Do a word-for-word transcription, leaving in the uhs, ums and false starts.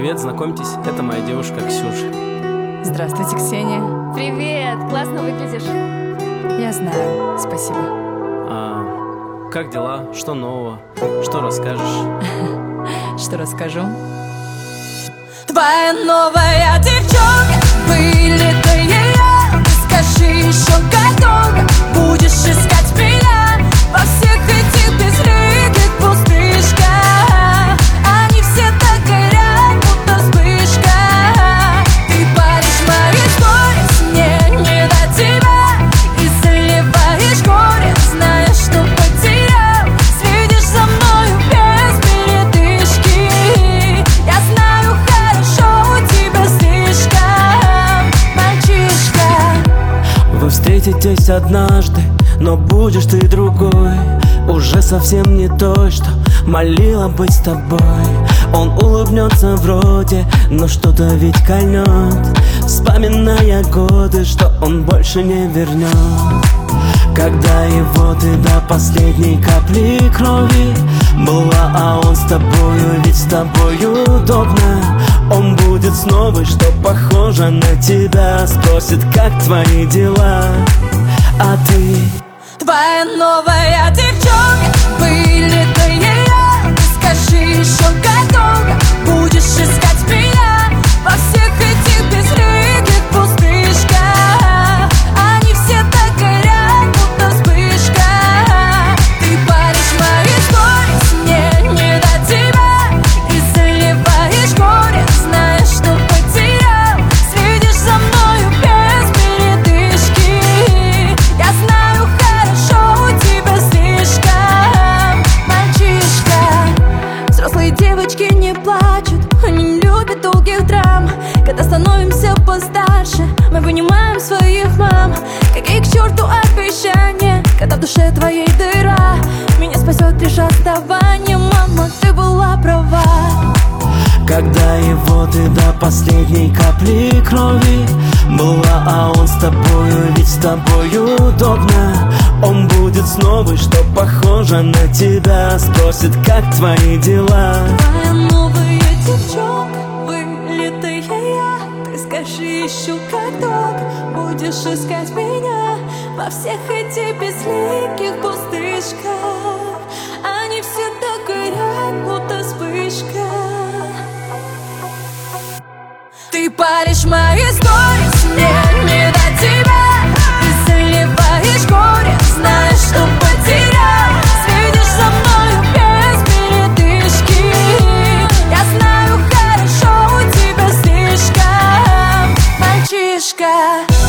Привет, знакомьтесь, это моя девушка Ксюша. Здравствуйте, Ксения. Привет, классно выглядишь. Я знаю, спасибо. А, как дела? Что нового? Что расскажешь? Что расскажу? Твоя новая девчонка, вылитая я. Скажи еще, как долго будешь искать меня во всех этих безликих пустышках. Они все так горят, будто вспышка. Ты паришь мои сторис, мне не до тебя. И заливаешь горе, зная, что потерял. Следишь за мною без передышки. Я знаю, хорошо, у тебя слишком, мальчишка. Вы встретитесь однажды, но будешь ты другой, уже совсем не той, что молила быть с тобой. Он улыбнется вроде, но что-то ведь кольнет, вспоминая годы, что он больше не вернет. Когда его ты до последней капли крови была, а он с тобою, ведь с тобою удобно. Он будет с новой, что похоже на тебя, спросит, как твои дела, а ты... Твоя новая девчонка, вылитая я. Скажи еще, как долго будешь искать меня во всех этих безликих пустышках. Они все так горят, будто вспышка. Ты паришь мои сторис, мне не до тебя. И заливаешь горе, зная, что потерял. Следишь за мною без передышки. Я знаю, хорошо, у тебя слишком, мальчишка. Взрослые девочки не плачут, они не любят долгих драм. Когда становимся постарше, мы понимаем своих мам. Какие к черту обещания, когда в душе твоей дыра. Меня спасет лишь расставание, мама, ты была права. Когда его ты до последней капли крови была, а он с тобою, ведь с тобою удобно. Он будет с новой, что похоже на тебя, спросит, как твои дела. Твоя новая девчонка, вылитая я. Ты скажи еще, как долго будешь искать меня во всех этих безликих пустышках. Они все так горят, будто вспышка. Ты паришь мои сторис, мне не до тебя. И заливаешь горе, зная, что потерял. Следишь за мною без передышки. Я знаю, хорошо, у тебя слишком, мальчишка.